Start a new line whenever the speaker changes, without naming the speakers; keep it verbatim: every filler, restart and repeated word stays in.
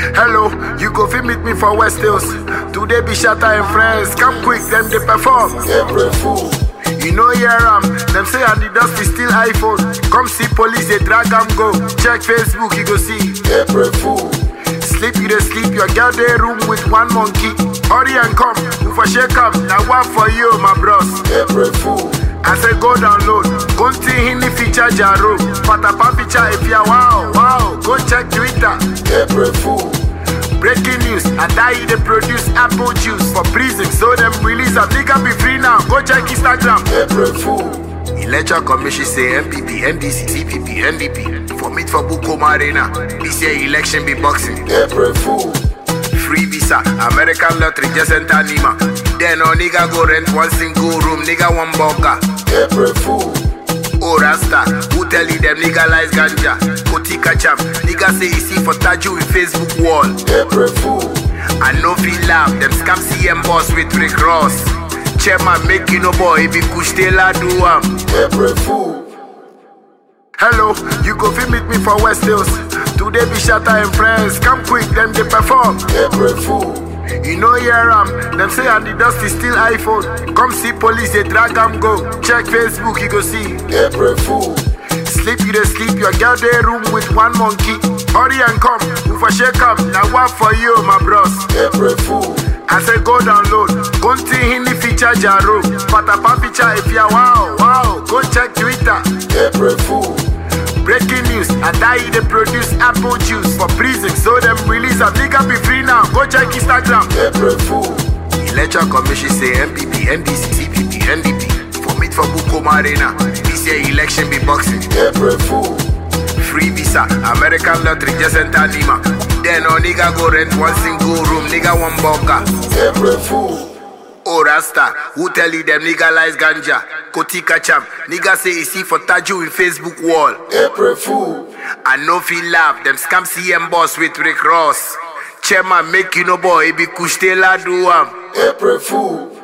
Hello, you go fit meet me for West Hills. Today be Shatta and friends. Come quick, them they perform.
April Fool.
You know hear am, them say and the dust is still iPhone. Come see police, they drag am go. Check Facebook, you go see.
April Fool.
Sleep, you dey sleep, your girl dey room with one monkey. Hurry and come, move for shake am. Now one for you, my bros.
April Fool.
I say go download, go to Hindi feature Jaro. Patapa feature if ya wow, wow. Go check Twitter.
April Fool.
Breaking news, I die they produce apple juice for prison. So them release a nigga be free now. Go check Instagram.
April Fool.
Electoral Commission say M P P, M D C, C P P, N D P. For meet for Bukoma Arena. This year election be boxing.
April Fool.
Free visa, American lottery just enter Nima. Then no nigga go rent one single room, nigga one bunker.
April Fool.
Oh Rasta, who tell you them legalize ganja? Kotika cham, nigga say he see for Taju in Facebook wall.
April Fool.
I know feel laugh, them scam C M boss with Rick Ross. Chairman make you no boy, be kush Taylor do am.
April Fool.
Hello, you go fit meet me for West Hills. Today be Shatta and friends. Come quick, them they perform.
April Fool.
You know hear am, them say and the dust is still iPhone. Come see police, they drag am go. Check Facebook, you go see.
April Fool.
Sleep, you dey sleep, your girl dey room with one monkey. Hurry and come, move for shake am. Now one for you, my bros.
April Fool.
I say go download, go to Hindi feature Jaro. Patapa feature if ya wow, wow. Go check Twitter.
April Fool.
Breaking news, I die they produce apple juice for prison. So them release a nigga be free now. Go check Instagram.
April Fool.
Electoral Commission say M P P, M D C, C P P, N D P. For meet for Bukoma Arena. This year election be boxing.
April Fool.
Free visa, American lottery just enter Nima. Then no nigga go rent one single room, nigga one bunker.
April Fool.
Oh Rasta, who tell you them legalize ganja? Kotika cham, nigga say he see for Taju in Facebook wall.
April Fool.
I know feel laugh, them scam C M boss with Rick Ross. Chairman make you no boy, be kush Taylor do am.
April Fool.